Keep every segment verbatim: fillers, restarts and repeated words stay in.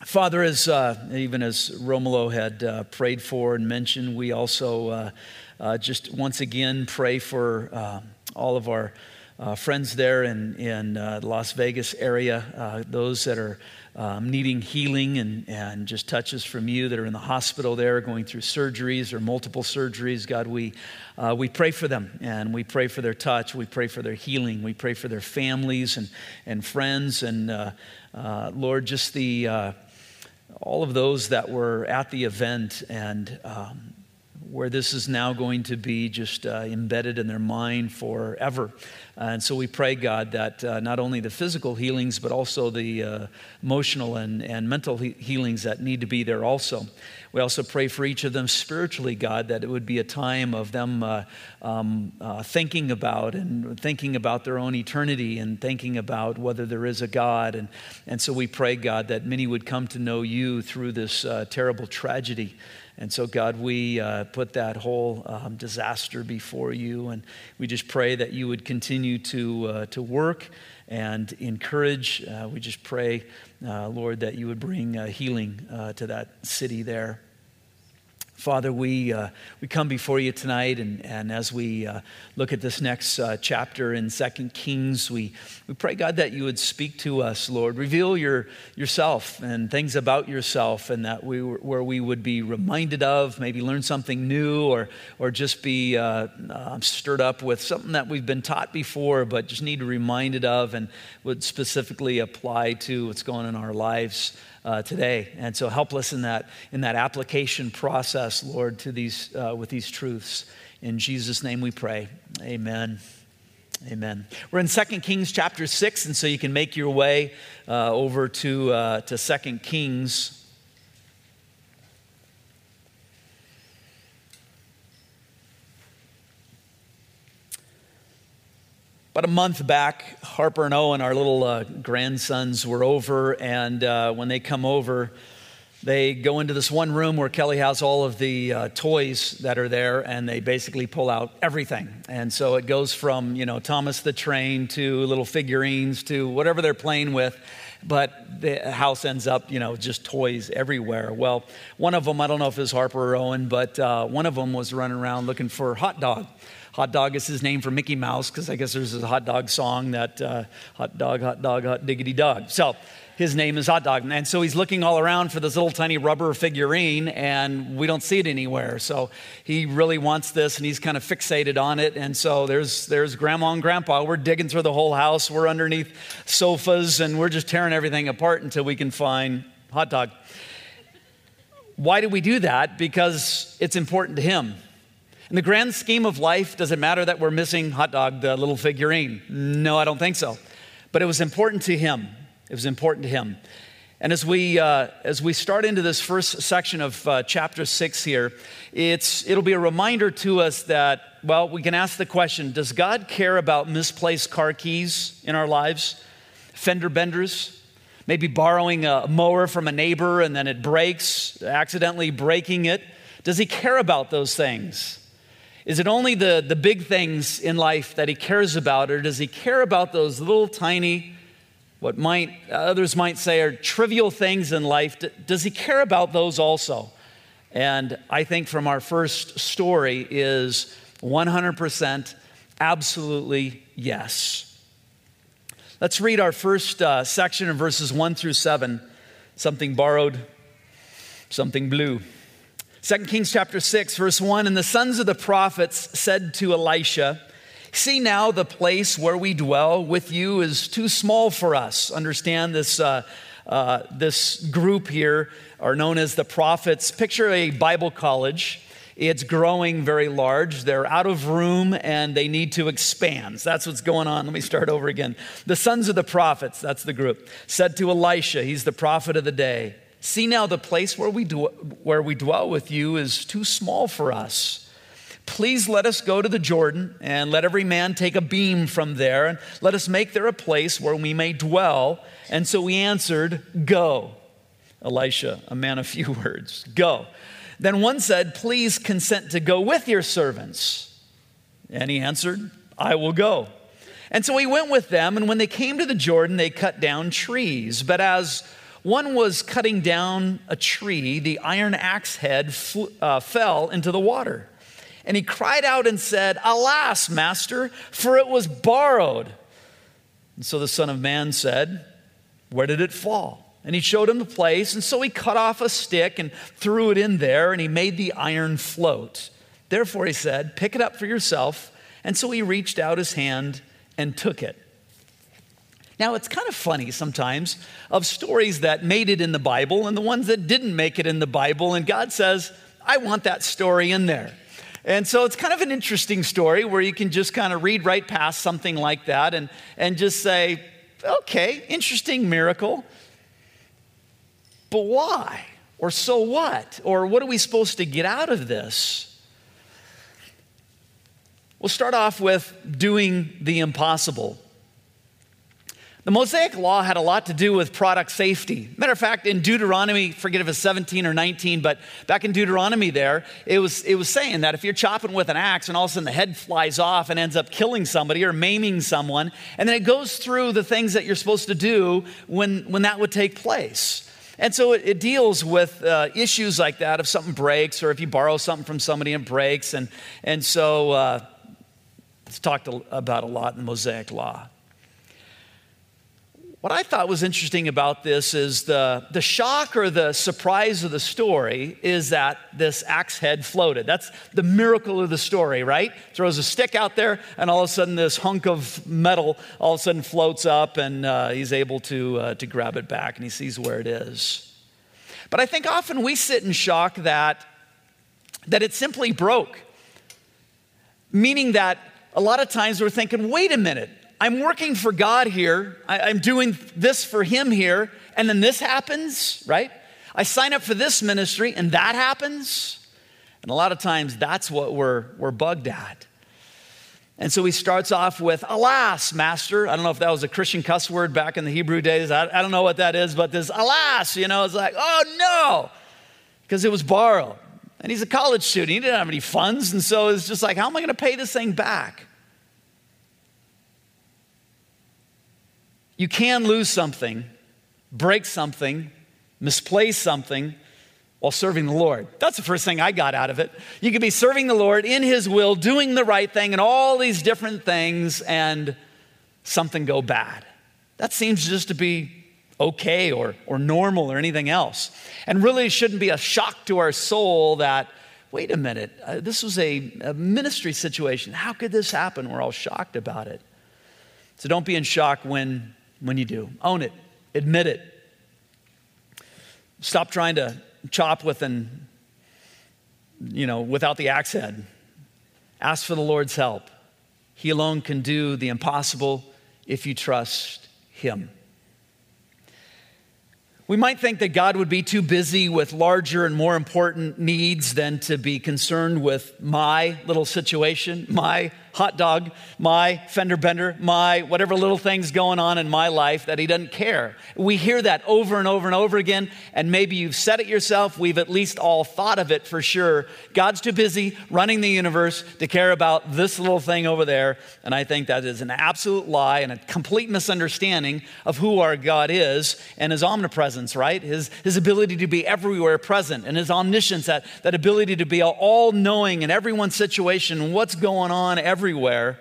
Father, as uh, even as Romulo had uh, prayed for and mentioned, we also uh, uh, just once again pray for uh, all of our uh, friends there in, in uh, the Las Vegas area, uh, those that are um, needing healing and, and just touches from you that are in the hospital there going through surgeries or multiple surgeries. God, we uh, we pray for them, and we pray for their touch. We pray for their healing. We pray for their families and, and friends. And uh, uh, Lord, just the uh, all of those that were at the event and um, where this is now going to be just uh, embedded in their mind forever. And so we pray, God, that uh, not only the physical healings, but also the uh, emotional and, and mental he- healings that need to be there also. We also pray for each of them spiritually, God, that it would be a time of them uh, um, uh, thinking about and thinking about their own eternity and thinking about whether there is a God. And, and so we pray, God, that many would come to know you through this uh, terrible tragedy. And so, God, we uh, put that whole um, disaster before you, and we just pray that you would continue to uh, to work and encourage. Uh, we just pray, uh, Lord, that you would bring uh, healing uh, to that city there. Father, we uh, we come before you tonight, and, and as we uh, look at this next uh, chapter in Second Kings, we, we pray, God, that you would speak to us, Lord. Reveal your yourself and things about yourself, and that we where we would be reminded of, maybe learn something new, or or just be uh, uh, stirred up with something that we've been taught before, but just need to be reminded of, and would specifically apply to what's going on in our lives Uh, today. And so help us in that in that application process, Lord, to these uh, with these truths. In Jesus' name we pray. Amen. Amen. We're in Second Kings chapter six, and so you can make your way uh, over to uh, to Second Kings. About a month back, Harper and Owen, our little uh, grandsons, were over, and uh, when they come over, they go into this one room where Kelly has all of the uh, toys that are there, and they basically pull out everything. And so it goes from, you know, Thomas the Train to little figurines to whatever they're playing with, but the house ends up, you know, just toys everywhere. Well, one of them, I don't know if it was Harper or Owen, but uh, one of them was running around looking for Hot Dog. Hot Dog is his name for Mickey Mouse, because I guess there's a hot dog song that, uh, hot dog, hot dog, hot diggity dog. So his name is Hot Dog. And so he's looking all around for this little tiny rubber figurine, and we don't see it anywhere. So he really wants this, and he's kind of fixated on it. And so there's there's Grandma and Grandpa. We're digging through the whole house. We're underneath sofas, and we're just tearing everything apart until we can find Hot Dog. Why do we do that? Because it's important to him. In the grand scheme of life, does it matter that we're missing Hot Dog, the little figurine? No, I don't think so. But it was important to him. It was important to him. And as we uh, as we start into this first section of uh, chapter six here, it's it'll be a reminder to us that, well, we can ask the question, does God care about misplaced car keys in our lives? Fender benders? Maybe borrowing a mower from a neighbor and then it breaks, accidentally breaking it. Does he care about those things? Is it only the, the big things in life that he cares about, or does he care about those little tiny, what might others might say are trivial things in life? Does he care about those also? And I think from our first story is one hundred percent absolutely yes. Let's read our first uh, section of verses one through seven. Something borrowed, something blue. Second Kings chapter six, verse one, and the sons of the prophets said to Elisha, see now the place where we dwell with you is too small for us. Understand this, uh, uh, this group here are known as the prophets. Picture a Bible college. It's growing very large. They're out of room and they need to expand. That's what's going on. Let me start over again. The sons of the prophets, that's the group, said to Elisha, he's the prophet of the day, see now the place where we dwell, where we dwell with you is too small for us. Please let us go to the Jordan and let every man take a beam from there and let us make there a place where we may dwell. And so we answered, go. Elisha, a man of few words, go. Then one said, please consent to go with your servants. And he answered, I will go. And so he went with them. And when they came to the Jordan, they cut down trees. But as One was cutting down a tree. The iron axe head fl- uh, fell into the water. And he cried out and said, "Alas, master, for it was borrowed." And so the Son of Man said, "Where did it fall?" And he showed him the place. And so he cut off a stick and threw it in there, and he made the iron float. Therefore he said, "Pick it up for yourself." And so he reached out his hand and took it. Now, it's kind of funny sometimes of stories that made it in the Bible and the ones that didn't make it in the Bible. And God says, I want that story in there. And so it's kind of an interesting story where you can just kind of read right past something like that and, and just say, okay, interesting miracle. But why? Or so what? Or what are we supposed to get out of this? We'll start off with doing the impossible. The Mosaic Law had a lot to do with product safety. Matter of fact, in Deuteronomy, forget if it's seventeen or nineteen, but back in Deuteronomy there, it was, it was saying that if you're chopping with an axe and all of a sudden the head flies off and ends up killing somebody or maiming someone, and then it goes through the things that you're supposed to do when, when that would take place. And so it, it deals with uh, issues like that if something breaks or if you borrow something from somebody and it breaks. And, and so uh, it's talked about a lot in the Mosaic Law. What I thought was interesting about this is the, the shock or the surprise of the story is that this axe head floated. That's the miracle of the story, right? Throws a stick out there, and all of a sudden this hunk of metal all of a sudden floats up, and uh, he's able to, uh, to grab it back, and he sees where it is. But I think often we sit in shock that, that it simply broke, meaning that a lot of times we're thinking, wait a minute, I'm working for God here. I, I'm doing this for him here. And then this happens, right? I sign up for this ministry and that happens. And a lot of times that's what we're, we're bugged at. And so he starts off with, "Alas, master." I don't know if that was a Christian cuss word back in the Hebrew days. I, I don't know what that is, but this alas, you know, it's like, oh no, because it was borrowed. And he's a college student. He didn't have any funds. And so it's just like, how am I going to pay this thing back? You can lose something, break something, misplace something while serving the Lord. That's the first thing I got out of it. You could be serving the Lord in his will, doing the right thing, and all these different things, and something go bad. That seems just to be okay or, or normal or anything else. And really it shouldn't be a shock to our soul that, wait a minute, uh, this was a, a ministry situation. How could this happen? We're all shocked about it. So don't be in shock when When you do. Own it. Admit it. Stop trying to chop with an, you know, without the axe head. Ask for the Lord's help. He alone can do the impossible if you trust him. We might think that God would be too busy with larger and more important needs than to be concerned with my little situation, my hot dog, my fender bender, my whatever little thing's going on in my life, that he doesn't care. We hear that over and over and over again, and maybe you've said it yourself. We've at least all thought of it for sure. God's too busy running the universe to care about this little thing over there, and I think that is an absolute lie and a complete misunderstanding of who our God is and his omnipresence, right? His, his ability to be everywhere present, and his omniscience, that, that ability to be all-knowing in everyone's situation and what's going on everywhere. Everywhere.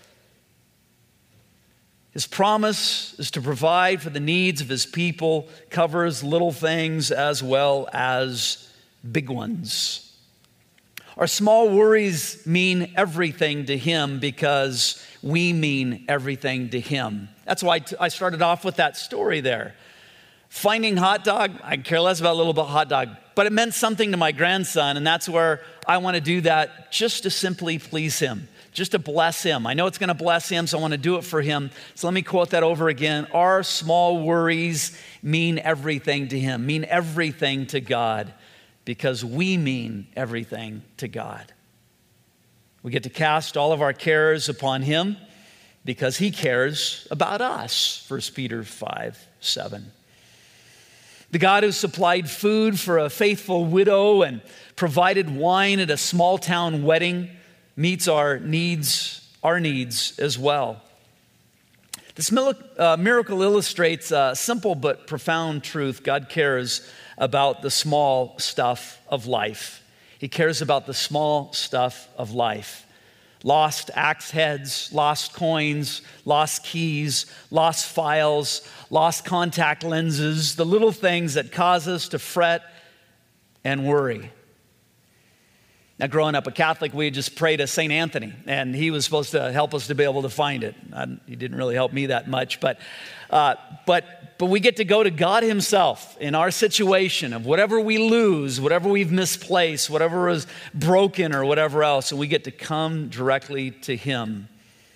His promise is to provide for the needs of his people, covers little things as well as big ones. Our small worries mean everything to him because we mean everything to him. That's why I started off with that story there. Finding hot dog, I care less about a little bit hot dog, but it meant something to my grandson, and that's where I want to do that just to simply please him. Just to bless him. I know it's going to bless him, so I want to do it for him. So let me quote that over again. Our small worries mean everything to him, mean everything to God, because we mean everything to God. We get to cast all of our cares upon him because he cares about us, First Peter five seven. The God who supplied food for a faithful widow and provided wine at a small town wedding meets our needs, our needs as well. This mil- uh, miracle illustrates a simple but profound truth. God cares about the small stuff of life. He cares about the small stuff of life. Lost axe heads, lost coins, lost keys, lost files, lost contact lenses, the little things that cause us to fret and worry. Now, growing up a Catholic, we just prayed to Saint Anthony, and he was supposed to help us to be able to find it. I, he didn't really help me that much, but, uh, but, but we get to go to God himself in our situation of whatever we lose, whatever we've misplaced, whatever is broken or whatever else, and we get to come directly to him.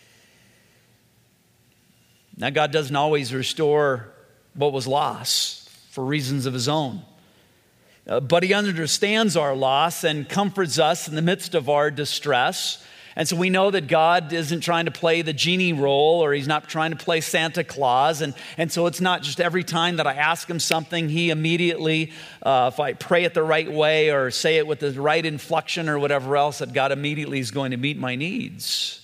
Now, God doesn't always restore what was lost for reasons of his own. Uh, but he understands our loss and comforts us in the midst of our distress. And so we know that God isn't trying to play the genie role, or he's not trying to play Santa Claus. And, and so it's not just every time that I ask him something, he immediately, uh, if I pray it the right way or say it with the right inflection or whatever else, that God immediately is going to meet my needs.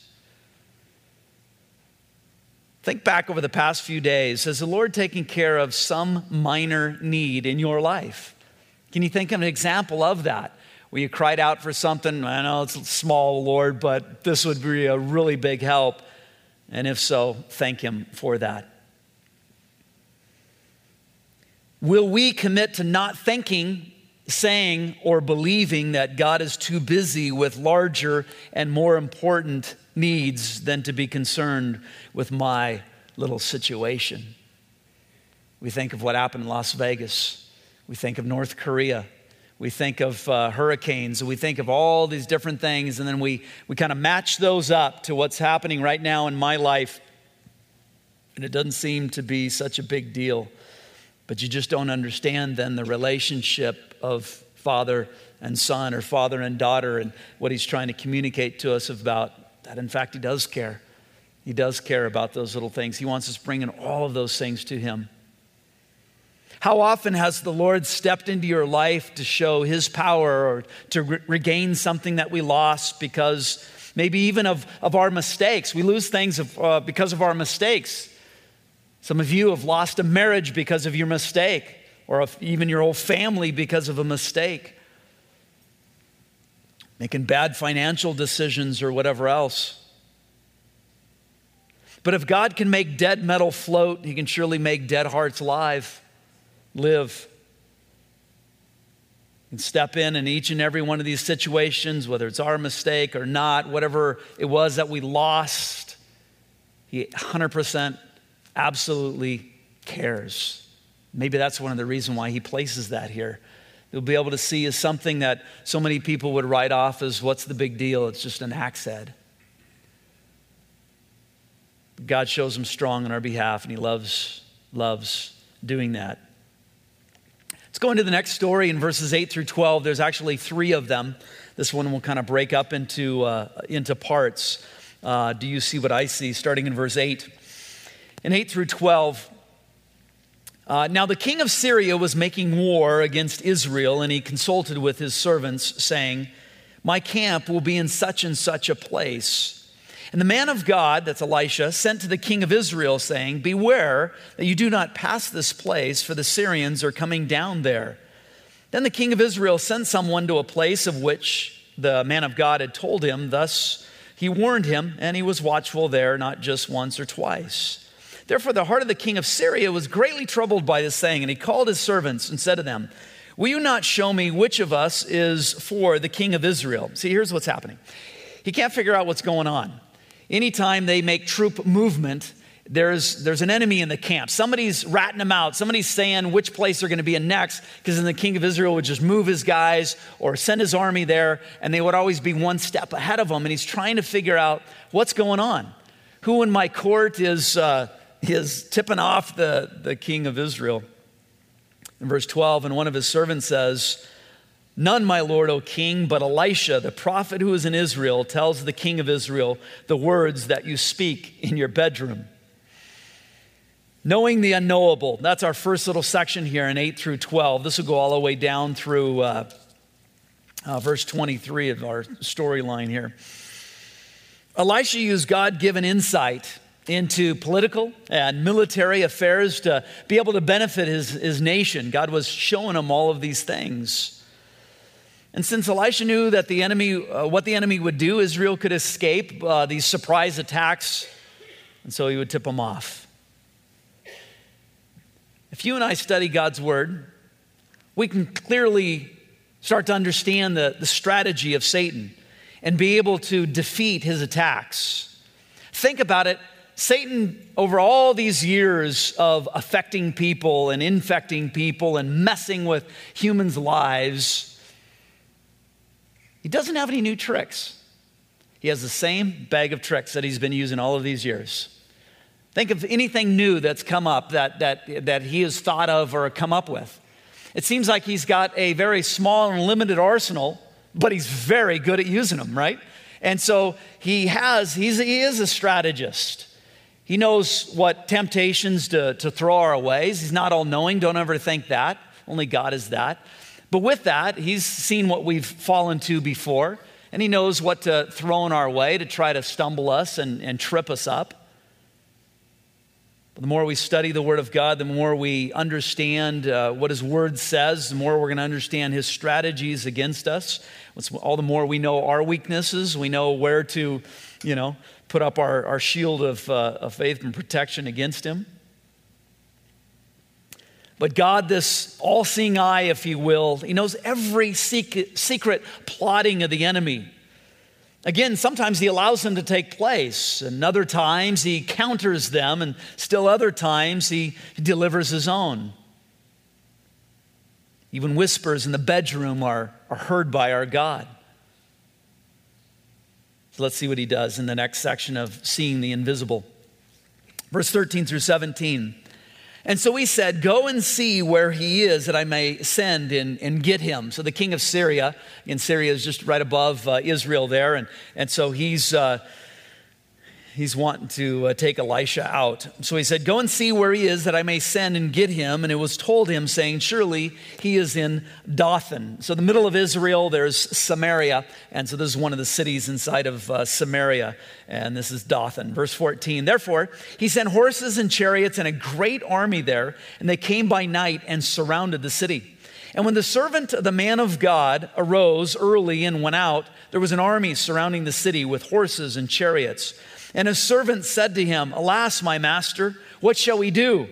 Think back over the past few days. Has the Lord taken care of some minor need in your life? Can you think of an example of that, where you cried out for something? I know it's small, Lord, but this would be a really big help. And if so, thank him for that. Will we commit to not thinking, saying, or believing that God is too busy with larger and more important needs than to be concerned with my little situation? We think of what happened in Las Vegas. We think of North Korea. We think of uh, hurricanes. We think of all these different things, and then we, we kind of match those up to what's happening right now in my life. And it doesn't seem to be such a big deal. But you just don't understand then the relationship of father and son, or father and daughter, and what he's trying to communicate to us about that. In fact, he does care. He does care about those little things. He wants us bringing all of those things to him. How often has the Lord stepped into your life to show his power, or to re- regain something that we lost because maybe even of, of our mistakes? We lose things of, uh, because of our mistakes. Some of you have lost a marriage because of your mistake, or if even your whole family because of a mistake. Making bad financial decisions or whatever else. But if God can make dead metal float, he can surely make dead hearts live. Live. And step in in each and every one of these situations, whether it's our mistake or not, whatever it was that we lost, he one hundred percent absolutely cares. Maybe that's one of the reasons why he places that here. You'll be able to see is something that so many people would write off as, what's the big deal? It's just an axe head. God shows him strong on our behalf, and he loves, loves doing that. Let's go into the next story in verses eight through twelve. There's actually three of them. This one will kind of break up into, uh, into parts. Uh, do you see what I see? Starting in verse eight. In eight through twelve, uh, now the king of Syria was making war against Israel, and he consulted with his servants, saying, my camp will be in such and such a place. And the man of God, that's Elisha, sent to the king of Israel, saying, beware that you do not pass this place, for the Syrians are coming down there. Then the king of Israel sent someone to a place of which the man of God had told him. Thus he warned him, and he was watchful there, not just once or twice. Therefore the heart of the king of Syria was greatly troubled by this saying, and he called his servants and said to them, will you not show me which of us is for the king of Israel? See, here's what's happening. He can't figure out what's going on. Anytime they make troop movement, there's, there's an enemy in the camp. Somebody's ratting them out. Somebody's saying which place they're going to be in next, because then the king of Israel would just move his guys or send his army there, and they would always be one step ahead of him. And he's trying to figure out what's going on. Who in my court is, uh, is tipping off the, the king of Israel? In verse twelve, and one of his servants says, none, my lord, O king, but Elisha, the prophet who is in Israel, tells the king of Israel the words that you speak in your bedroom. Knowing the unknowable. That's our first little section here in eight through twelve. This will go all the way down through uh, uh, verse twenty-three of our storyline here. Elisha used God-given insight into political and military affairs to be able to benefit his, his nation. God was showing him all of these things. And since Elisha knew that the enemy, uh, what the enemy would do, Israel could escape uh, these surprise attacks, and so he would tip them off. If you and I study God's word, we can clearly start to understand the, the strategy of Satan and be able to defeat his attacks. Think about it. Satan, over all these years of affecting people and infecting people and messing with humans' lives, he doesn't have any new tricks. He has the same bag of tricks that he's been using all of these years. Think of anything new that's come up that, that, that he has thought of or come up with. It seems like he's got a very small and limited arsenal, but he's very good at using them, right? And so he has, he's, he is a strategist. He knows what temptations to, to throw our ways. He's not all-knowing. Don't ever think that. Only God is that. But with that, he's seen what we've fallen to before, and he knows what to throw in our way to try to stumble us and, and trip us up. But the more we study the Word of God, the more we understand uh, what His Word says, the more we're going to understand His strategies against us. All the more we know our weaknesses, we know where to, you know, put up our, our shield of, uh, of faith and protection against him. But God, this all-seeing eye, if you will, He knows every secret, secret plotting of the enemy. Again, sometimes He allows them to take place, and other times He counters them, and still other times He delivers His own. Even whispers in the bedroom are, are heard by our God. So let's see what He does in the next section of seeing the invisible. Verse thirteen through seventeen. And so he said, go and see where he is, that I may send and, and get him. So the king of Syria, and Syria is just right above uh, Israel there. And, and so he's, uh, he's wanting to uh, take Elisha out. So he said, go and see where he is, that I may send and get him. And it was told him, saying, surely he is in Dothan. So the middle of Israel, there's Samaria. And so this is one of the cities inside of uh, Samaria. And this is Dothan. Verse fourteen, therefore he sent horses and chariots and a great army there, and they came by night and surrounded the city. And when the servant of the man of God arose early and went out, there was an army surrounding the city with horses and chariots. And his servant said to him, alas, my master, what shall we do?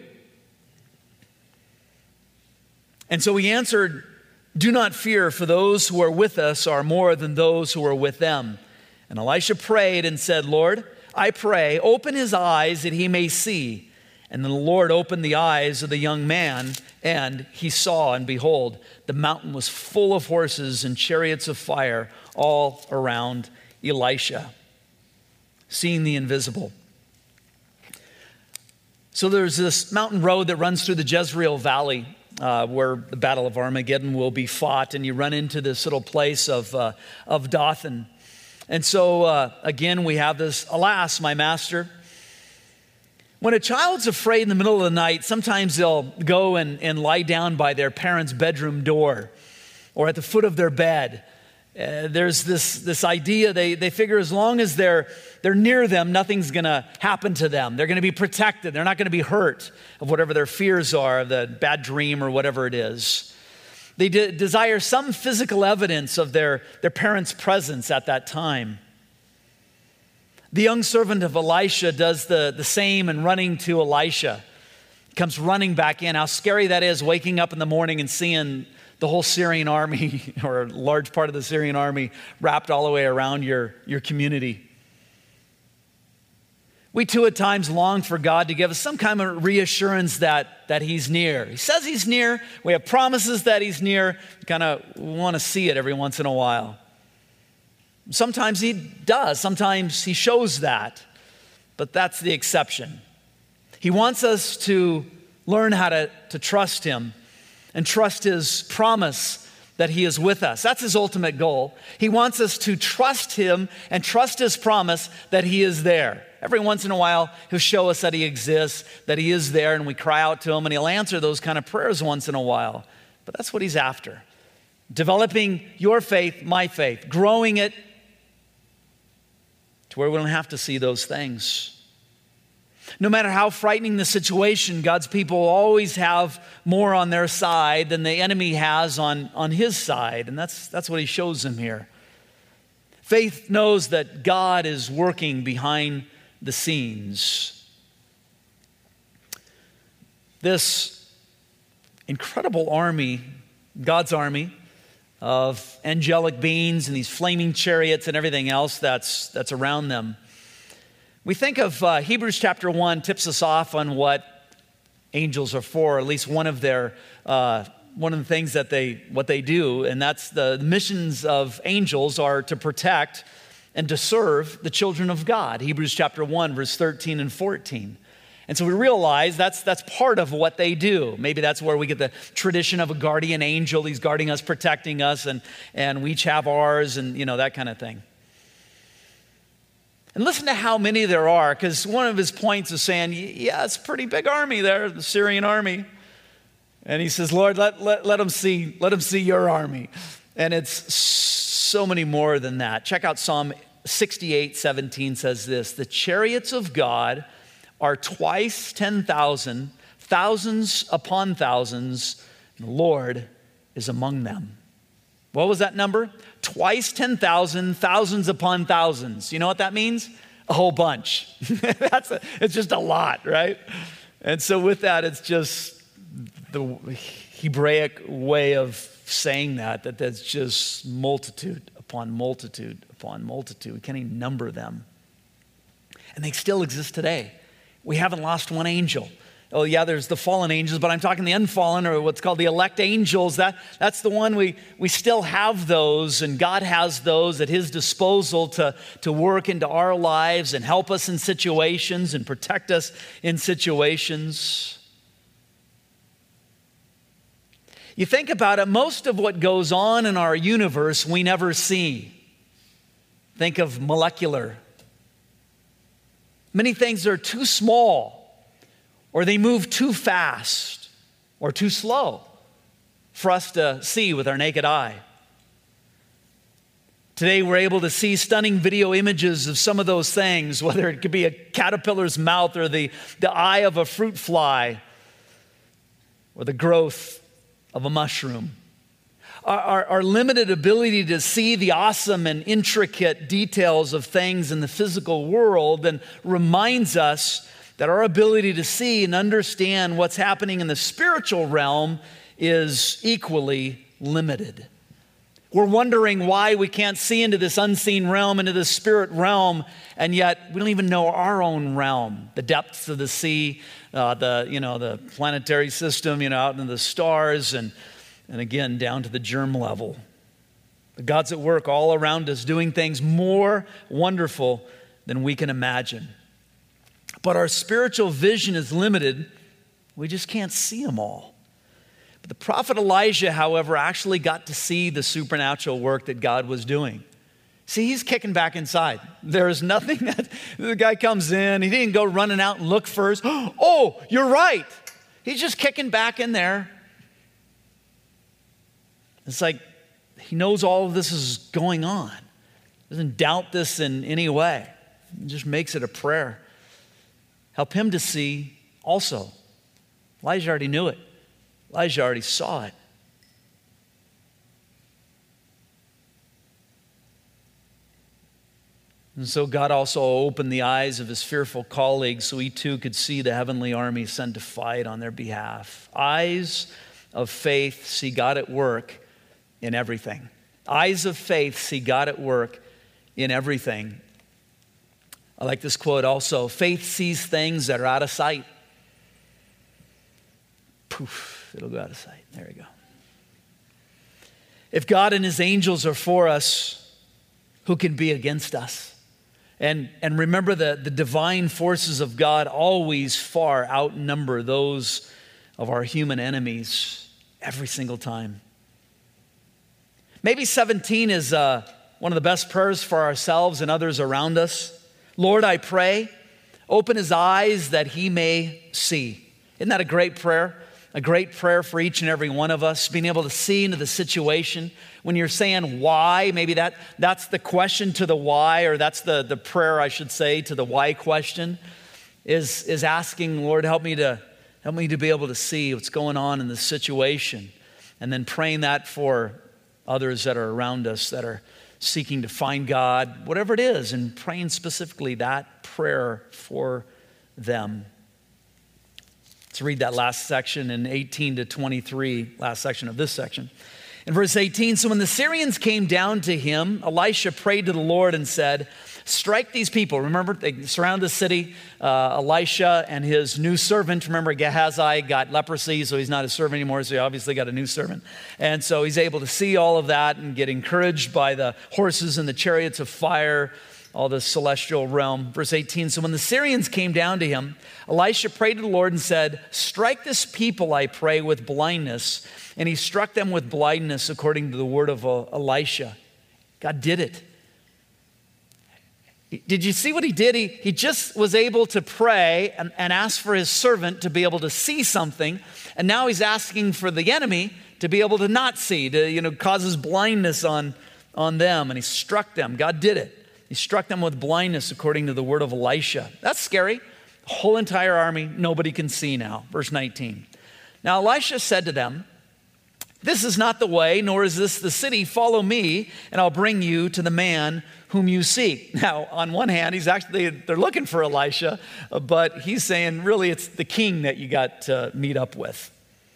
And so he answered, do not fear, for those who are with us are more than those who are with them. And Elisha prayed and said, Lord, I pray, open his eyes that he may see. And then the Lord opened the eyes of the young man, and he saw, and behold, the mountain was full of horses and chariots of fire all around Elisha. Seeing the invisible. So there's this mountain road that runs through the Jezreel Valley, uh, where the Battle of Armageddon will be fought, and you run into this little place of, uh, of Dothan. And so, uh, again, we have this, alas, my master. When a child's afraid in the middle of the night, sometimes they'll go and, and lie down by their parents' bedroom door or at the foot of their bed. Uh, there's this, this idea, they, they figure as long as they're, they're near them, nothing's going to happen to them. They're going to be protected. They're not going to be hurt of whatever their fears are, of the bad dream or whatever it is. They de- desire some physical evidence of their, their parents' presence at that time. The young servant of Elisha does the, the same and running to Elisha. Comes running back in. How scary that is, waking up in the morning and seeing the whole Syrian army or a large part of the Syrian army wrapped all the way around your, your community. We too at times long for God to give us some kind of reassurance that, that He's near. He says He's near. We have promises that He's near. We kind of want to see it every once in a while. Sometimes He does. Sometimes He shows that. But that's the exception. He wants us to learn how to, to trust Him and trust His promise that He is with us. That's His ultimate goal. He wants us to trust Him and trust His promise that He is there. Every once in a while, He'll show us that He exists, that He is there, and we cry out to Him, and He'll answer those kind of prayers once in a while. But that's what He's after. Developing your faith, my faith, growing it to where we don't have to see those things. No matter how frightening the situation, God's people always have more on their side than the enemy has on, on his side. And that's, that's what he shows them here. Faith knows that God is working behind the scenes. This incredible army, God's army of angelic beings and these flaming chariots and everything else that's, that's around them. We think of uh, Hebrews chapter one tips us off on what angels are for, at least one of their, uh, one of the things that they, what they do, and that's the missions of angels are to protect and to serve the children of God. Hebrews chapter one, verse thirteen and fourteen. And so we realize that's, that's part of what they do. Maybe that's where we get the tradition of a guardian angel. He's guarding us, protecting us, and, and we each have ours and, you know, that kind of thing. And listen to how many there are, because one of his points is saying, yeah, it's a pretty big army there, the Syrian army. And he says, Lord, let, let, let them see, let them see your army. And it's so many more than that. Check out Psalm sixty-eight seventeen says this, the chariots of God are twice ten thousand, thousands upon thousands, and the Lord is among them. What was that number? Twice ten thousand, thousands upon thousands. You know what that means? A whole bunch. That's a, it's just a lot, right? And so with that, it's just the Hebraic way of saying that, that that's just multitude upon multitude upon multitude. We can't even number them. And they still exist today. We haven't lost one angel. Oh yeah, there's the fallen angels, but I'm talking the unfallen, or what's called the elect angels. That, that's the one we, we still have those, and God has those at his disposal to, to work into our lives and help us in situations and protect us in situations. You think about it, most of what goes on in our universe we never see. Think of molecular. Many things are too small, or they move too fast or too slow for us to see with our naked eye. Today we're able to see stunning video images of some of those things, whether it could be a caterpillar's mouth or the, the eye of a fruit fly or the growth of a mushroom. Our, our, our limited ability to see the awesome and intricate details of things in the physical world and reminds us that our ability to see and understand what's happening in the spiritual realm is equally limited. We're wondering why we can't see into this unseen realm, into the spirit realm, and yet we don't even know our own realm, the depths of the sea, uh, the you know the planetary system, you know, out in the stars, and and again down to the germ level. But God's at work all around us, doing things more wonderful than we can imagine. But our spiritual vision is limited. We just can't see them all. But the prophet Elijah, however, actually got to see the supernatural work that God was doing. See, he's kicking back inside. There is nothing that the guy comes in. He didn't go running out and look first. Oh, you're right. He's just kicking back in there. It's like he knows all of this is going on. Doesn't doubt this in any way. He just makes it a prayer. Help him to see also. Elijah already knew it. Elijah already saw it. And so God also opened the eyes of his fearful colleagues so he too could see the heavenly army sent to fight on their behalf. Eyes of faith see God at work in everything. Eyes of faith see God at work in everything. I like this quote also. Faith sees things that are out of sight. Poof, it'll go out of sight. There we go. If God and his angels are for us, who can be against us? And, and remember that the divine forces of God always far outnumber those of our human enemies every single time. Maybe seventeen is uh, one of the best prayers for ourselves and others around us. Lord, I pray, open his eyes that he may see. Isn't that a great prayer? A great prayer for each and every one of us, being able to see into the situation. When you're saying why, maybe that, that's the question to the why, or that's the, the prayer, I should say, to the why question. is, is asking, Lord, help me to help me to be able to see what's going on in this situation. And then praying that for others that are around us that are seeking to find God, whatever it is, and praying specifically that prayer for them. Let's read that last section in eighteen to twenty-three, last section of this section. In verse eighteen, so when the Syrians came down to him, Elisha prayed to the Lord and said, strike these people. Remember, they surround the city. Uh, Elisha and his new servant, remember Gehazi got leprosy, so he's not a servant anymore, so he obviously got a new servant. And so he's able to see all of that and get encouraged by the horses and the chariots of fire, all the celestial realm. Verse eighteen, so when the Syrians came down to him, Elisha prayed to the Lord and said, strike this people, I pray, with blindness. And he struck them with blindness according to the word of Elisha. God did it. Did you see what he did? He, he just was able to pray and, and ask for his servant to be able to see something. And now he's asking for the enemy to be able to not see, to, you know, causes blindness on, on them. And he struck them. God did it. He struck them with blindness according to the word of Elisha. That's scary. The whole entire army, nobody can see now. Verse nineteen. Now Elisha said to them, this is not the way, nor is this the city. Follow me, and I'll bring you to the man whom you seek. Now, on one hand, he's actually, they're looking for Elisha, but he's saying, really, it's the king that you got to meet up with.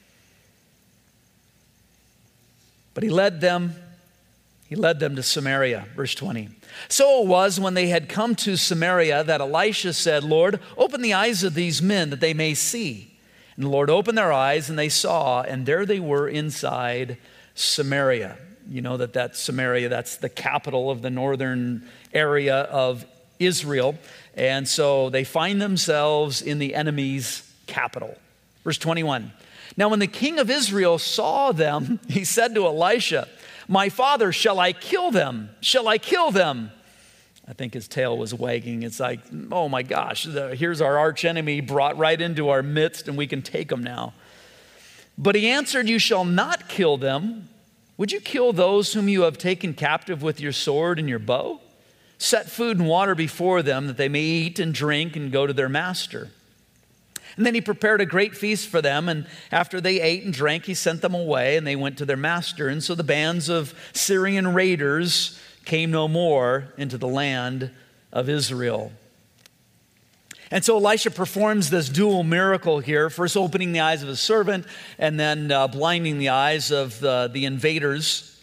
But he led them, he led them to Samaria, verse twenty. So it was when they had come to Samaria that Elisha said, Lord, open the eyes of these men that they may see. And the Lord opened their eyes and they saw, and there they were inside Samaria. You know that that's Samaria, that's the capital of the northern area of Israel. And so they find themselves in the enemy's capital. Verse twenty-one. Now when the king of Israel saw them, he said to Elisha, my father, shall I kill them? Shall I kill them? I think his tail was wagging. It's like, oh my gosh, the, here's our arch enemy brought right into our midst and we can take them now. But he answered, you shall not kill them. Would you kill those whom you have taken captive with your sword and your bow? Set food and water before them that they may eat and drink and go to their master. And then he prepared a great feast for them, and after they ate and drank, he sent them away, and they went to their master. And so the bands of Syrian raiders came no more into the land of Israel. And so Elisha performs this dual miracle here, first opening the eyes of his servant, and then uh, blinding the eyes of the, the invaders.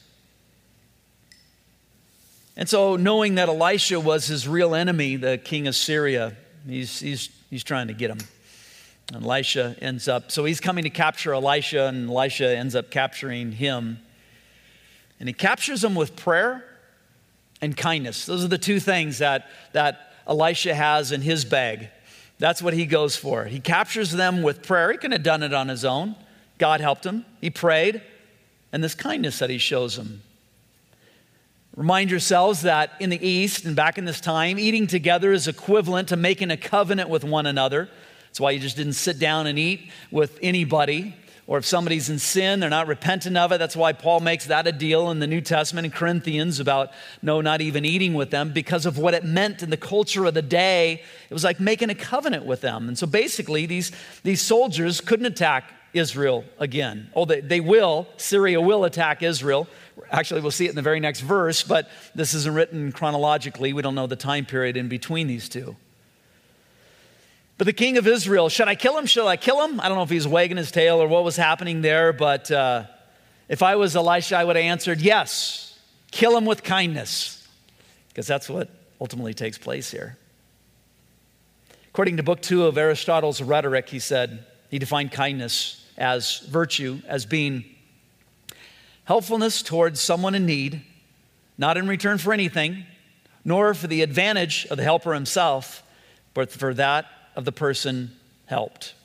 And so knowing that Elisha was his real enemy, the king of Syria, he's, he's, he's trying to get him. And Elisha ends up, so he's coming to capture Elisha, and Elisha ends up capturing him. And he captures him with prayer and kindness. Those are the two things that, that Elisha has in his bag. That's what he goes for. He captures them with prayer. He couldn't have done it on his own. God helped him. He prayed. And this kindness that he shows him. Remind yourselves that in the East and back in this time, eating together is equivalent to making a covenant with one another. That's why you just didn't sit down and eat with anybody. Or if somebody's in sin, they're not repentant of it. That's why Paul makes that a deal in the New Testament in Corinthians about no, not even eating with them, because of what it meant in the culture of the day. It was like making a covenant with them. And so basically these, these soldiers couldn't attack Israel again. Oh, they, they will. Syria will attack Israel. Actually, we'll see it in the very next verse, but this isn't written chronologically. We don't know the time period in between these two. But the king of Israel, should I kill him? Should I kill him? I don't know if he's wagging his tail or what was happening there, but uh, if I was Elisha, I would have answered, yes, kill him with kindness, because that's what ultimately takes place here. According to book two of Aristotle's Rhetoric, he said, he defined kindness as virtue, as being helpfulness towards someone in need, not in return for anything, nor for the advantage of the helper himself, but for that of the person helped.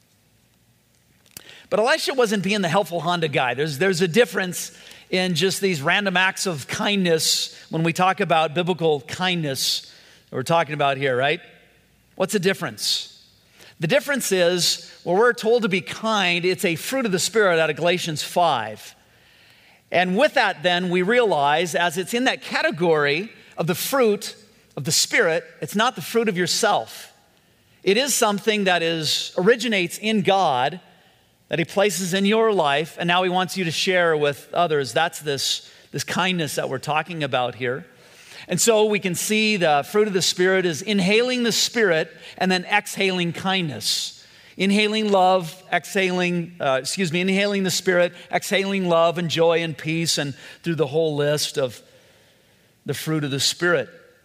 But Elisha wasn't being the helpful Honda guy. There's, there's a difference in just these random acts of kindness when we talk about biblical kindness that we're talking about here, right? What's the difference? The difference is, when we're told to be kind, it's a fruit of the Spirit out of Galatians five. And with that, then, we realize, as it's in that category of the fruit of the Spirit, it's not the fruit of yourself. It is something that is originates in God, that he places in your life, and now he wants you to share with others. That's this, this kindness that we're talking about here. And so we can see the fruit of the Spirit is inhaling the Spirit and then exhaling kindness. Inhaling love, exhaling, uh, excuse me, inhaling the Spirit, exhaling love and joy and peace, and through the whole list of the fruit of the Spirit.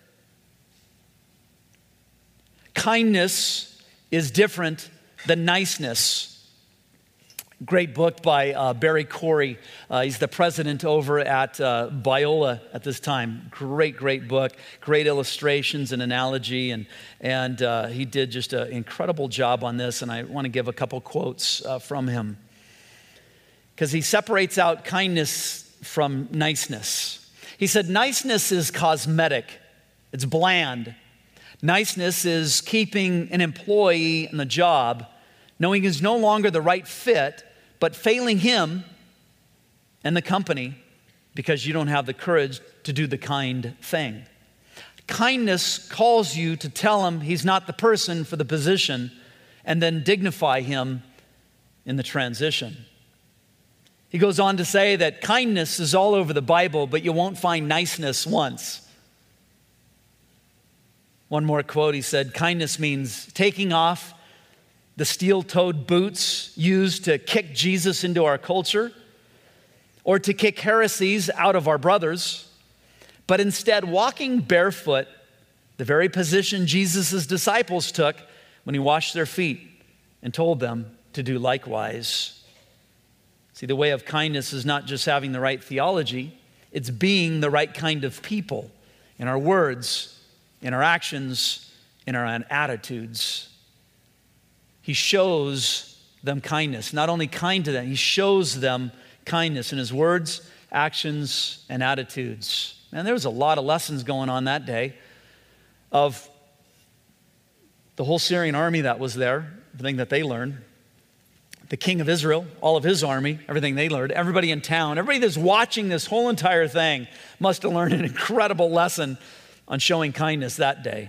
Kindness is different than niceness. Great book by uh, Barry Corey. Uh, he's the president over at uh, Biola at this time. Great, great book. Great illustrations and analogy. And, and uh, he did just an incredible job on this. And I want to give a couple quotes uh, from him. Because he separates out kindness from niceness. He said, niceness is cosmetic. It's bland. Niceness is keeping an employee in the job, knowing he's no longer the right fit, but failing him and the company because you don't have the courage to do the kind thing. Kindness calls you to tell him he's not the person for the position and then dignify him in the transition. He goes on to say that kindness is all over the Bible, but you won't find niceness once. One more quote, he said, kindness means taking off the steel-toed boots used to kick Jesus into our culture or to kick heresies out of our brothers, but instead walking barefoot, the very position Jesus' disciples took when he washed their feet and told them to do likewise. See, the way of kindness is not just having the right theology, it's being the right kind of people in our words, in our actions, in our attitudes. He shows them kindness. Not only kind to them, he shows them kindness in his words, actions, and attitudes. And there was a lot of lessons going on that day of the whole Syrian army that was there, everything that they learned. The king of Israel, all of his army, everything they learned. Everybody in town, everybody that's watching this whole entire thing must have learned an incredible lesson on showing kindness that day.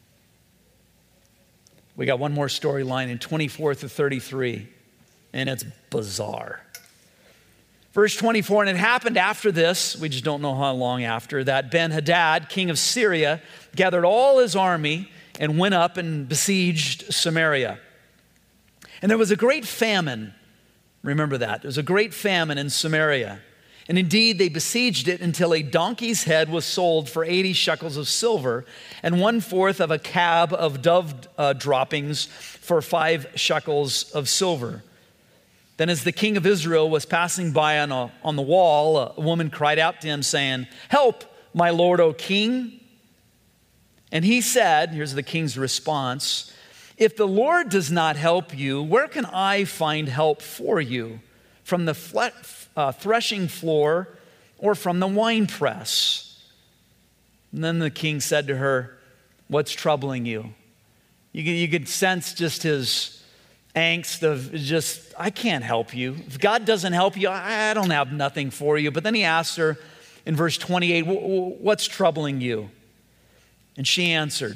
We got one more storyline in twenty-four through thirty-three, and it's bizarre. Verse twenty-four, and it happened after this, we just don't know how long after, that Ben-Hadad, king of Syria, gathered all his army and went up and besieged Samaria. And there was a great famine. Remember that. There was a great famine in Samaria. And indeed, they besieged it until a donkey's head was sold for eighty shekels of silver and one-fourth of a cab of dove uh, droppings for five shekels of silver. Then as the king of Israel was passing by on, a, on the wall, a woman cried out to him saying, "Help, my lord, O king." And he said, here's the king's response, "If the Lord does not help you, where can I find help for you? From the fle- uh, threshing floor or from the winepress?" And then the king said to her, "What's troubling you?" You could, you could sense just his angst of just, I can't help you. If God doesn't help you, I, I don't have nothing for you. But then he asked her in verse twenty-eight, "What's troubling you?" And she answered,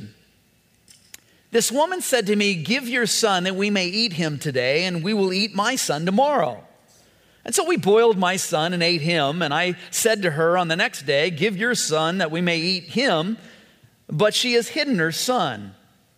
"This woman said to me, 'Give your son that we may eat him today, and we will eat my son tomorrow.' And so we boiled my son and ate him. And I said to her on the next day, 'Give your son that we may eat him.' But she has hidden her son."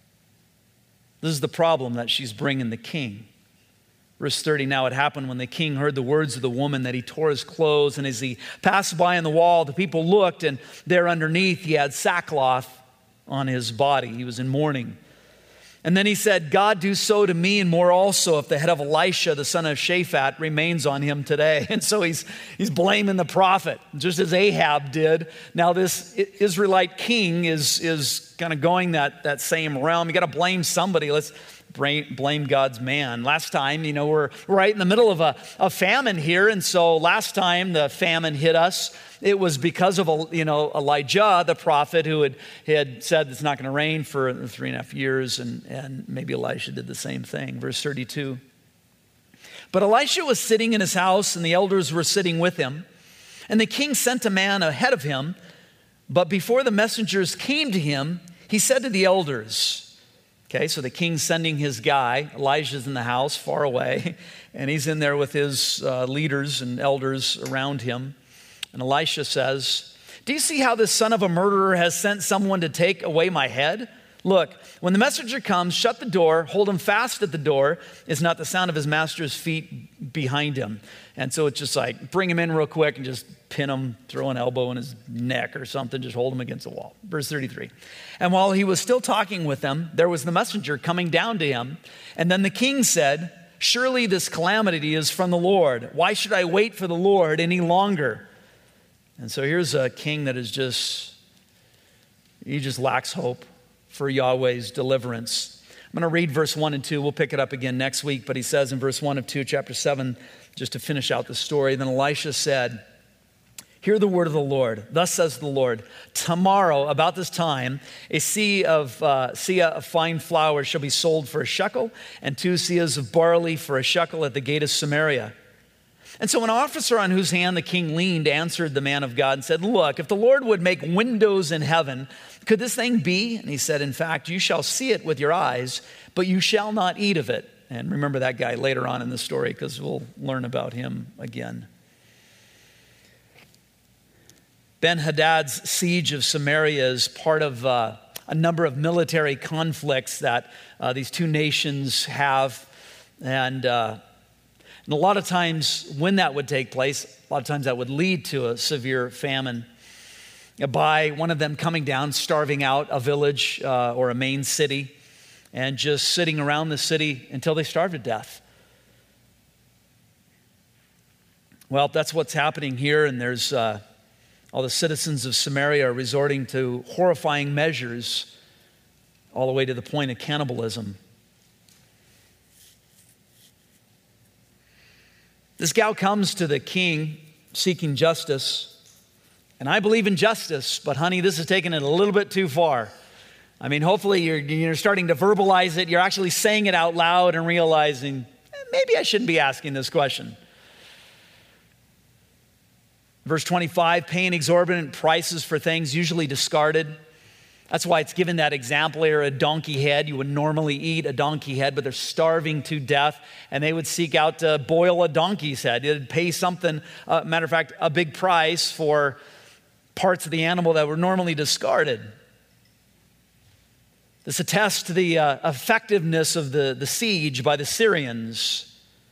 This is the problem that she's bringing the king. Verse thirty, now it happened when the king heard the words of the woman that he tore his clothes. And as he passed by on the wall, the people looked, and there underneath he had sackcloth on his body. He was in mourning. And then he said, "God do so to me and more also if the head of Elisha, the son of Shaphat, remains on him today." And so he's, he's blaming the prophet, just as Ahab did. Now this Israelite king is, is kind of going that, that same realm. You got to blame somebody. Let's blame God's man. Last time, you know, we're right in the middle of a, a famine here. And so last time the famine hit us, it was because of, you know, Elijah, the prophet, who had, had said it's not going to rain for three and a half years. And, and maybe Elisha did the same thing. Verse thirty-two. But Elisha was sitting in his house, and the elders were sitting with him. And the king sent a man ahead of him. But before the messengers came to him, he said to the elders, Okay, so the king's sending his guy. Elijah's in the house far away, and he's in there with his uh, leaders and elders around him. And Elisha says, "Do you see how this son of a murderer has sent someone to take away my head? Look, when the messenger comes, shut the door, hold him fast at the door. Is not the sound of his master's feet behind him." And so it's just like, bring him in real quick and just pin him, throw an elbow in his neck or something, just hold him against the wall. Verse thirty-three. "And while he was still talking with them, there was the messenger coming down to him. And then the king said, 'Surely this calamity is from the Lord. Why should I wait for the Lord any longer?'" And so here's a king that is just, he just lacks hope for Yahweh's deliverance. I'm going to read verse one and two. We'll pick it up again next week. But he says in verse one of two, chapter seven, just to finish out the story, "Then Elisha said, 'Hear the word of the Lord. Thus says the Lord, tomorrow about this time, a sea of uh, seah of fine flour shall be sold for a shekel, and two seahs of barley for a shekel at the gate of Samaria.' And so an officer on whose hand the king leaned answered the man of God and said, 'Look, if the Lord would make windows in heaven, could this thing be?' And he said, 'In fact, you shall see it with your eyes, but you shall not eat of it.'" And remember that guy later on in the story, because we'll learn about him again. Ben-Hadad's siege of Samaria is part of uh, a number of military conflicts that uh, these two nations have. And, uh, and a lot of times when that would take place, a lot of times that would lead to a severe famine by one of them coming down, starving out a village uh, or a main city, and just sitting around the city until they starve to death. Well, that's what's happening here, and there's uh, all the citizens of Samaria are resorting to horrifying measures all the way to the point of cannibalism. This gal comes to the king seeking justice, and I believe in justice, but honey, this is taking it a little bit too far. I mean, hopefully you're, you're starting to verbalize it. You're actually saying it out loud and realizing, eh, maybe I shouldn't be asking this question. Verse twenty-five, paying exorbitant prices for things usually discarded. That's why it's given that example here, a donkey head. You would normally eat a donkey head, but they're starving to death, and they would seek out to boil a donkey's head. They'd pay something, uh, matter of fact, a big price for parts of the animal that were normally discarded. This attests to the uh, effectiveness of the, the siege by the Syrians.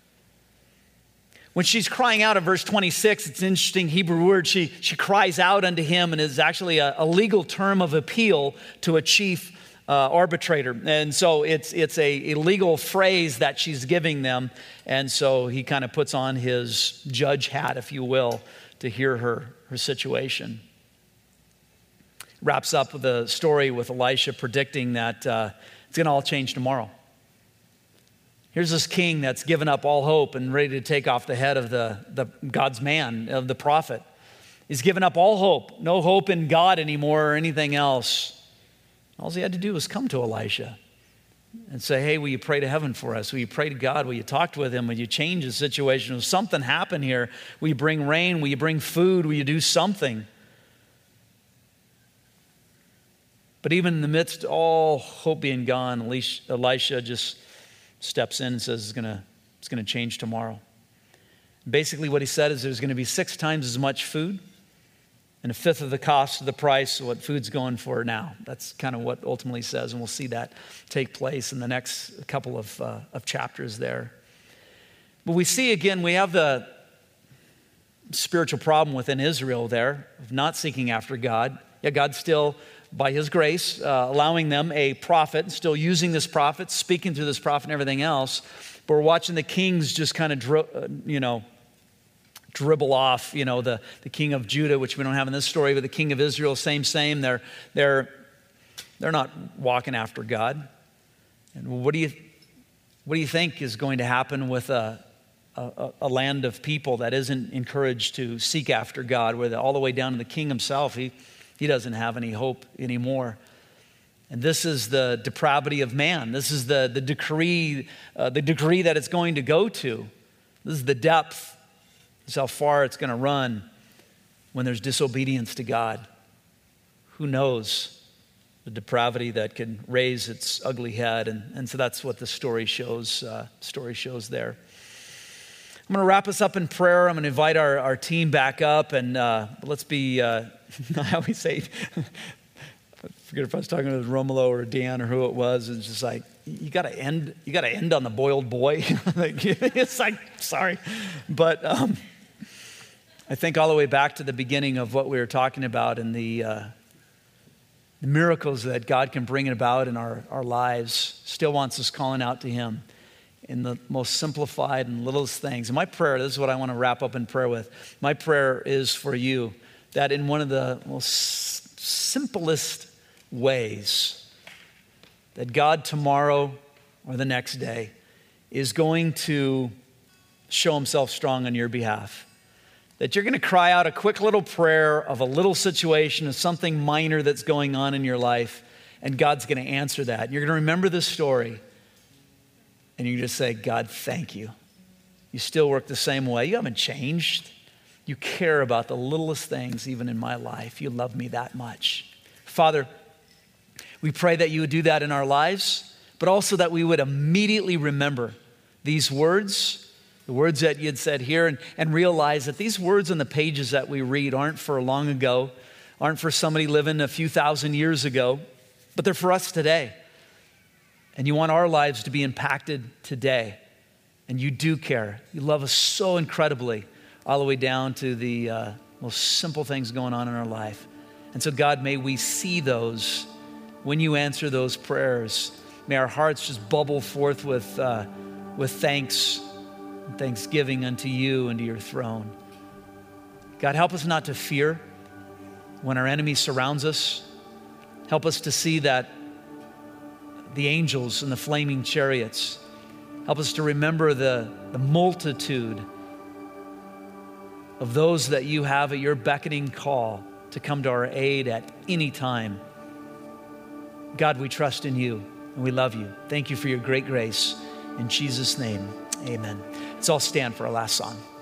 When she's crying out in verse twenty-six, it's an interesting Hebrew word. She, she cries out unto him, and is actually a, a legal term of appeal to a chief uh, arbitrator. And so it's, it's a, a legal phrase that she's giving them. And so he kind of puts on his judge hat, if you will, to hear her, her situation. Wraps up the story with Elisha predicting that uh, it's going to all change tomorrow. Here's this king that's given up all hope and ready to take off the head of the, the God's man, of the prophet. He's given up all hope, no hope in God anymore or anything else. All he had to do was come to Elisha and say, "Hey, will you pray to heaven for us? Will you pray to God? Will you talk with him? Will you change the situation? Will something happen here? Will you bring rain? Will you bring food? Will you do something?" But even in the midst of all hope being gone, Elisha just steps in and says it's gonna, it's gonna change tomorrow. Basically what he said is there's gonna be six times as much food and a fifth of the cost of the price of what food's going for now. That's kind of what ultimately says, and we'll see that take place in the next couple of, uh, of chapters there. But we see again, we have the spiritual problem within Israel there of not seeking after God. Yeah, God still, by his grace, uh, allowing them a prophet, still using this prophet, speaking through this prophet and everything else. But we're watching the kings just kind of, dri- uh, you know, dribble off, you know, the, the king of Judah, which we don't have in this story, but the king of Israel, same, same. They're, they're, they're not walking after God. And what do you, what do you think is going to happen with a, a, a land of people that isn't encouraged to seek after God, where the, all the way down to the king himself, he He doesn't have any hope anymore. And this is the depravity of man. This is the, the decree, uh, the degree that it's going to go to. This is the depth. This is how far it's going to run when there's disobedience to God. Who knows the depravity that can raise its ugly head. And, and so that's what the story shows, uh, story shows there. I'm going to wrap us up in prayer. I'm going to invite our, our team back up, and uh, let's be, uh, I always say, I forget if I was talking to Romulo or Dan or who it was. It's just like, you got to end, you got to end on the boiled boy. Like, it's like, sorry. But um, I think all the way back to the beginning of what we were talking about and the, uh, the miracles that God can bring about in our, our lives, still wants us calling out to him in the most simplified and littlest things. And my prayer, this is what I want to wrap up in prayer with. My prayer is for you that in one of the most simplest ways, that God tomorrow or the next day is going to show himself strong on your behalf. That you're going to cry out a quick little prayer of a little situation, of something minor that's going on in your life, and God's going to answer that. And you're going to remember this story, and you just say, God, thank you. You still work the same way. You haven't changed. You care about the littlest things, even in my life. You love me that much. Father, we pray that you would do that in our lives, but also that we would immediately remember these words, the words that you had said here, and, and realize that these words on the pages that we read aren't for long ago, aren't for somebody living a few thousand years ago, but they're for us today. And you want our lives to be impacted today. And you do care. You love us so incredibly, all the way down to the uh, most simple things going on in our life. And so, God, may we see those when you answer those prayers. May our hearts just bubble forth with, uh, with thanks and thanksgiving unto you and to your throne. God, help us not to fear when our enemy surrounds us. Help us to see that the angels and the flaming chariots. Help us to remember the, the multitude of those that you have at your beckoning call to come to our aid at any time. God, we trust in you and we love you. Thank you for your great grace. In Jesus' name, amen. Let's all stand for our last song.